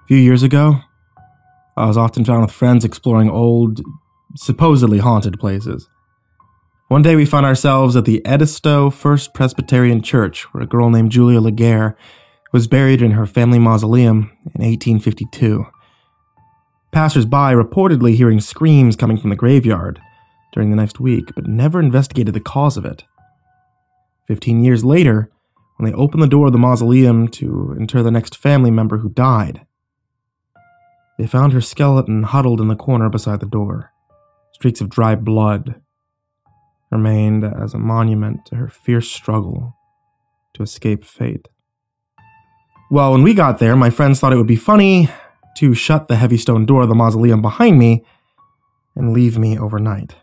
A few years ago, I was often found with friends exploring old, supposedly haunted places. One day we found ourselves at the Edisto First Presbyterian Church, where a girl named Julia Laguerre was buried in her family mausoleum in 1852. Passers-by reportedly hearing screams coming from the graveyard during the next week, but never investigated the cause of it. 15 years later, when they opened the door of the mausoleum to inter the next family member who died, they found her skeleton huddled in the corner beside the door. Streaks of dry blood remained as a monument to her fierce struggle to escape fate. Well, when we got there, my friends thought it would be funny to shut the heavy stone door of the mausoleum behind me and leave me overnight.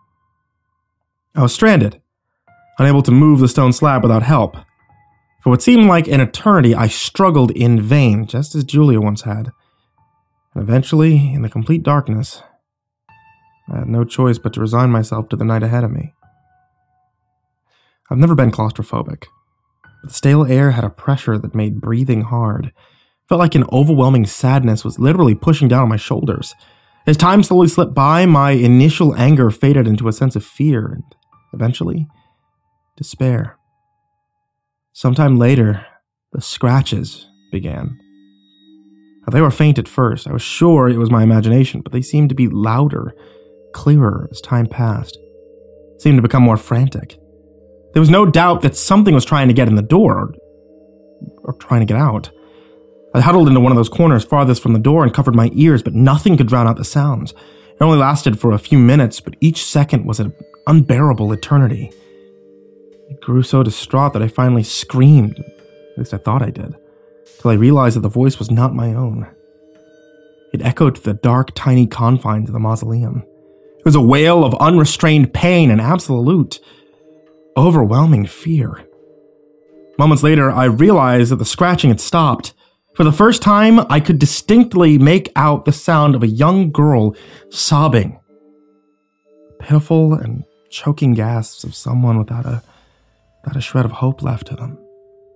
I was stranded, unable to move the stone slab without help. For what seemed like an eternity, I struggled in vain, just as Julia once had. And eventually, in the complete darkness, I had no choice but to resign myself to the night ahead of me. I've never been claustrophobic, but the stale air had a pressure that made breathing hard. It felt like an overwhelming sadness was literally pushing down on my shoulders. As time slowly slipped by, my initial anger faded into a sense of fear and, eventually, despair. Sometime later, the scratches began. Now, they were faint at first. I was sure it was my imagination, but they seemed to be louder, clearer as time passed. Seemed to become more frantic. There was no doubt that something was trying to get in the door, or trying to get out. I huddled into one of those corners farthest from the door and covered my ears, but nothing could drown out the sounds. It only lasted for a few minutes, but each second was an unbearable eternity. I grew so distraught that I finally screamed, at least I thought I did, till I realized that the voice was not my own. It echoed to the dark, tiny confines of the mausoleum. It was a wail of unrestrained pain and absolute, overwhelming fear. Moments later, I realized that the scratching had stopped. For the first time, I could distinctly make out the sound of a young girl sobbing. Pitiful and choking gasps of someone without a shred of hope left to them.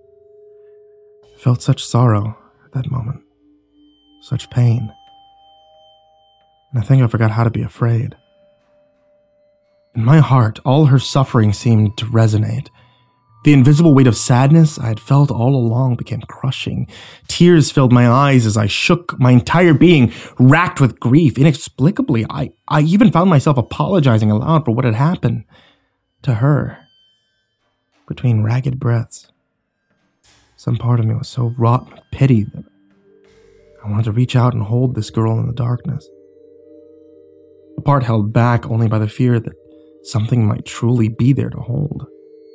I felt such sorrow at that moment, such pain, and I think I forgot how to be afraid. In my heart, all her suffering seemed to resonate. The invisible weight of sadness I had felt all along became crushing. Tears filled my eyes as I shook my entire being, racked with grief. Inexplicably, I even found myself apologizing aloud for what had happened to her. Between ragged breaths, some part of me was so wrought with pity that I wanted to reach out and hold this girl in the darkness. A part held back only by the fear that something might truly be there to hold.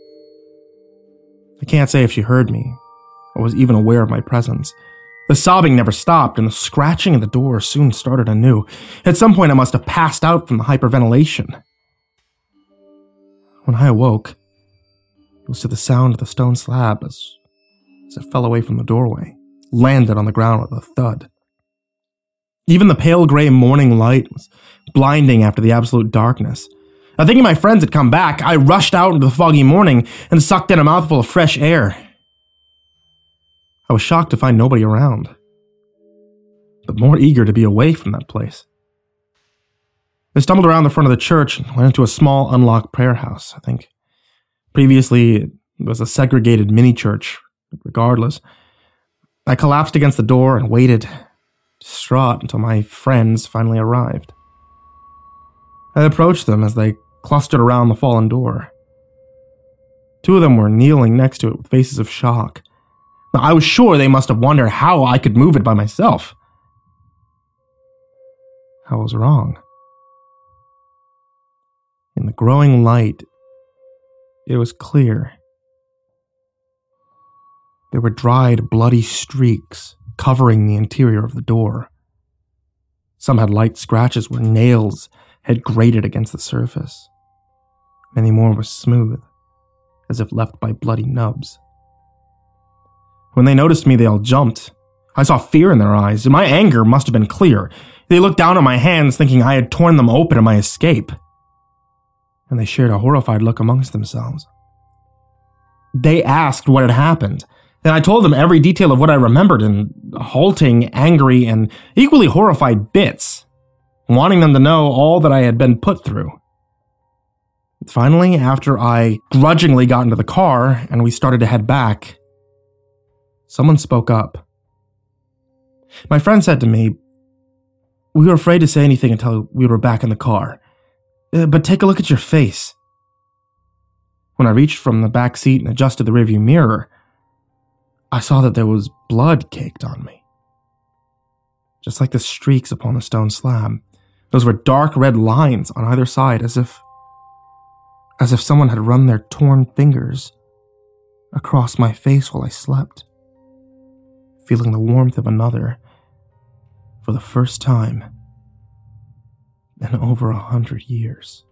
I can't say if she heard me, or was even aware of my presence. The sobbing never stopped, and the scratching at the door soon started anew. At some point I must have passed out from the hyperventilation. When I awoke, it was to the sound of the stone slab as it fell away from the doorway, landed on the ground with a thud. Even the pale gray morning light was blinding after the absolute darkness. Now, thinking my friends had come back, I rushed out into the foggy morning and sucked in a mouthful of fresh air. I was shocked to find nobody around, but more eager to be away from that place. I stumbled around the front of the church and went into a small unlocked prayer house. I think previously it was a segregated mini-church. Regardless, I collapsed against the door and waited, distraught, until my friends finally arrived. I approached them as they clustered around the fallen door. Two of them were kneeling next to it with faces of shock. Now, I was sure they must have wondered how I could move it by myself. I was wrong. In the growing light, it was clear. There were dried, bloody streaks covering the interior of the door. Some had light scratches where nails had grated against the surface. Many more were smooth, as if left by bloody nubs. When they noticed me, they all jumped. I saw fear in their eyes, and my anger must have been clear. They looked down at my hands, thinking I had torn them open in my escape. And they shared a horrified look amongst themselves. They asked what had happened, and I told them every detail of what I remembered, and halting, angry, and equally horrified bits, wanting them to know all that I had been put through. Finally, after I grudgingly got into the car and we started to head back, someone spoke up. My friend said to me, "We were afraid to say anything until we were back in the car. But take a look at your face." When I reached from the back seat and adjusted the rearview mirror, I saw that there was blood caked on me. Just like the streaks upon the stone slab. Those were dark red lines on either side, as if someone had run their torn fingers across my face while I slept, feeling the warmth of another for the first time in over 100 years.